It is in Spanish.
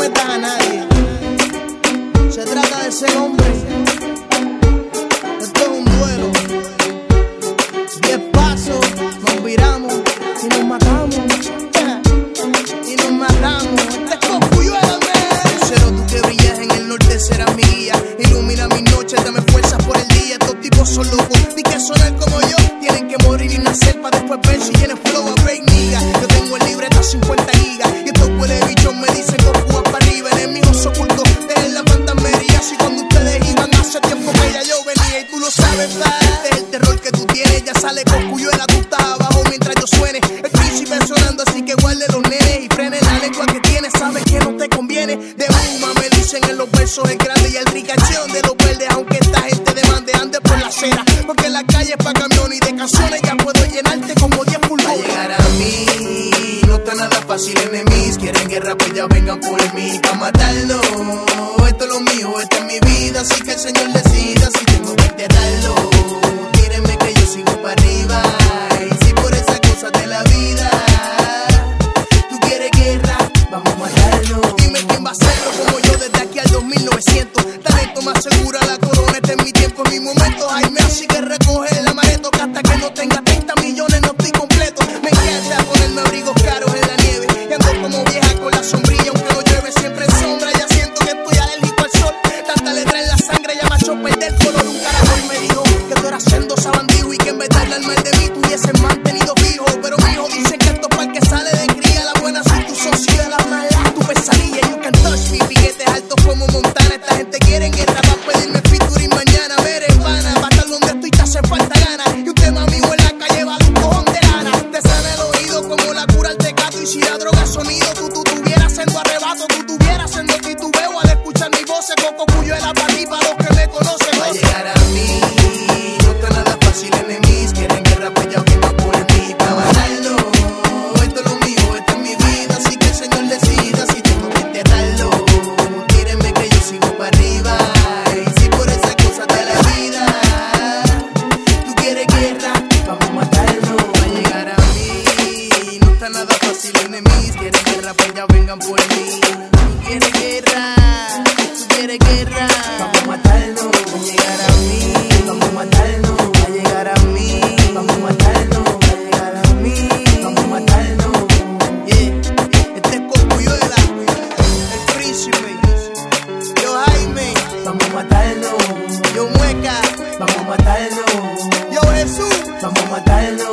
sometas a nadie. Se trata de ser hombre. Esto es un duelo. 10 pasos, nos viramos y nos matamos. Y nos matamos. Este es Cosculluela, man. Lucero, tú que brillas en el norte serás mi guía. Ilumina mis noches, dame fuerzas por el día. Estos tipos son locos, di que sonar como yo. Tienen que morir y nacer para después ver si tienes flow a break, nigga. Yo tengo el libreta 50 gigas. Y estos huele bichos me dicen Coscu para arriba. Enemigos ocultos, dejen la fantasmería. Así cuando ustedes iban hace tiempo que ya yo venía. Y tú lo sabes, pa. Este es el terror que tú tienes. Ya sale Cosculluela, tú estás abajo mientras yo suene. El príncipe sonando, así que guarde los nenes. Y frene la lengua que tienes, sabes que no te conviene. De Uma me dicen en los versos el grande y el ricachón de los verdes. Aunque esta gente demande, ande por la acera. Porque la calle es pa' camión y de canciones ya puedo llenarte como 10 pulmones. Va a llegar a mí, no está nada fácil, enemies. Quieren guerra, pues ya vengan por mí. Pa' matarlo, esto es lo mío, esta es mi vida. Así que el Señor decida si tengo que enterrarlo. Tírenme que yo sigo para arriba. Y si por esa cosa de la vida tú quieres guerra, vamos a matarlo. Dime quién va a hacerlo como yo desde aquí al 2900. Talento más segura la corona, este es mi tiempo, en mi momento. Jaime, así que recoge la marea, toca hasta que no tenga 30 millones, no estoy completo. Me encanta ponerme abrigos caros en la nieve. Y ando como vieja con la sombrilla, aunque no llueve siempre en sombra. Ya siento que estoy alérgico al sol. Tanta letra en la sangre ya me ha hecho perder color. Un caracol me dijo que tú eras siendo sabandío y que en vez de hablar mal de mí tuviesen mantenido fijo. Pero mi hijo dice que esto es para el que sale de cría. La buena soy tu socio, de la mala tu pesadilla. You can touch me, piquetes altos como Montana. Esta gente quiere guerra para pedirme featuring mañana. Ver pana, para estar donde estoy te hace falta ganas. Y un tema mío en la calle vale un cojón de lana. Te sana el oído como la cura al tecato. Y si la droga sonido, tú tuvieras siendo arrebato. Tú tuvieras siendo titubeo al escuchar mi voz. Cosculluela para ti, para los que me conocen. Va a llegar a mí, no está nada fácil, enemies. Quieren guerra, pues ya vengan por mí. Pa' matarlo, esto es lo mío, esta es mi vida. Así que el Señor decida si tengo que enterrarlo. Tírenme que yo sigo para arriba. Y si por esa cosa de la vida tú quieres guerra, vamos a matarlo. Va a llegar a mí, no está nada fácil, enemies. Quieren guerra, pues ya vengan por mí. Tú quieres guerra, tú quieres guerra, vamos a matarlo. Va a llegar a mí, vamos a matarlo. Va a llegar a mí, vamos a matarlo. Va a llegar a mí, vamos a matarlo. Yeah, este es Cosculluela, el príncipe. Yo Jaime, vamos a matarlo. Yo Mueca, vamos a matarlo. Yo Jesús, vamos a matarlo.